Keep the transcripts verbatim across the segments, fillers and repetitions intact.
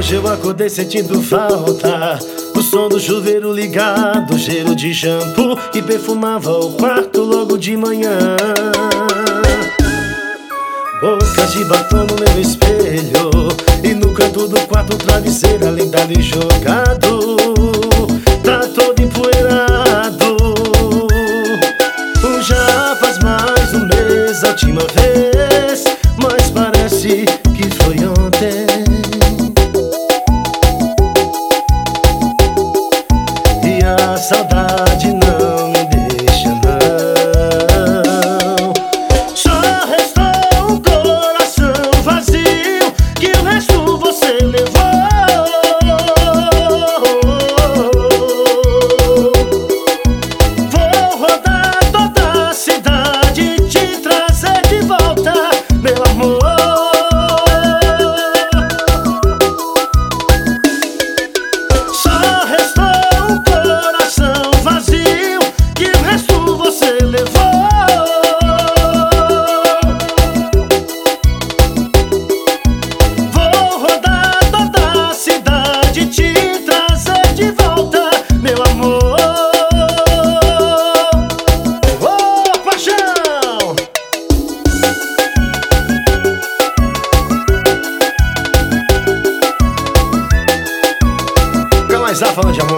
Hoje eu acordei sentindo falta do som do chuveiro ligado, cheiro de shampoo que perfumava o quarto logo de manhã. Bocas de batom no meu espelho e no canto do quarto travesseiro além dali jogado, tá todo empoeirado. Já faz mais um mês a última vez, mas parece que foi ontem. E a saudade não me deixa não. Só restou um coração vazio que o resto você levou. Vou rodar toda a cidade, te trazer de volta, meu amor. Só restou um coração vazio que o resto você levou. Vou rodar toda a cidade, te trazer de volta, meu amor. Ô, paixão! Fica mais lá falando de amor.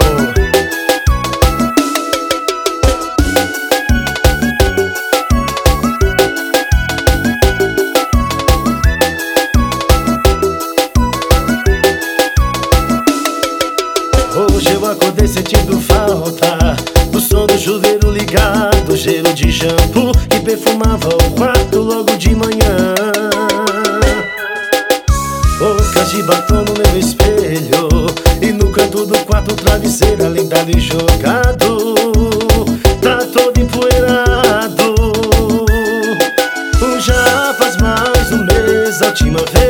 Hoje eu acordei sentindo falta do som do chuveiro ligado, cheiro de shampoo que perfumava o quarto logo de manhã. Bocas de batom no meu espelho e no canto do quarto travesseiro além dali jogado, tá todo empoeirado. Já faz mais um mês a última vez,